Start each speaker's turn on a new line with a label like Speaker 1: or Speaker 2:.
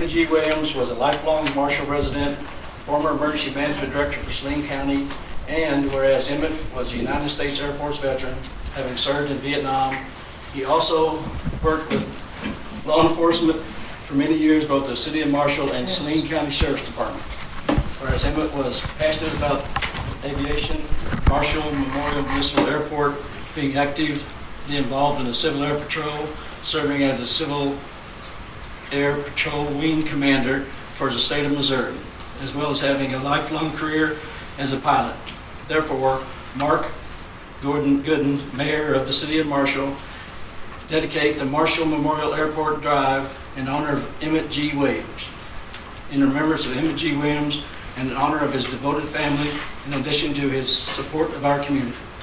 Speaker 1: Emmett G. Williams was a lifelong Marshall resident, former emergency management director for Saline County, and whereas Emmett was a United States Air Force veteran, having served in Vietnam, he also worked with law enforcement for many years, both the City of Marshall and Saline County Sheriff's Department. Whereas Emmett was passionate about aviation, Marshall Memorial Municipal Airport, being actively involved in the Civil Air Patrol, serving as a Civil Air Patrol Wing Commander for the state of Missouri, as well as having a lifelong career as a pilot. Therefore, Mark Gooden, Mayor of the City of Marshall, dedicate the Marshall Memorial Airport Drive in honor of Emmett G. Williams, in remembrance of Emmett G. Williams and in honor of his devoted family, in addition to his support of our community.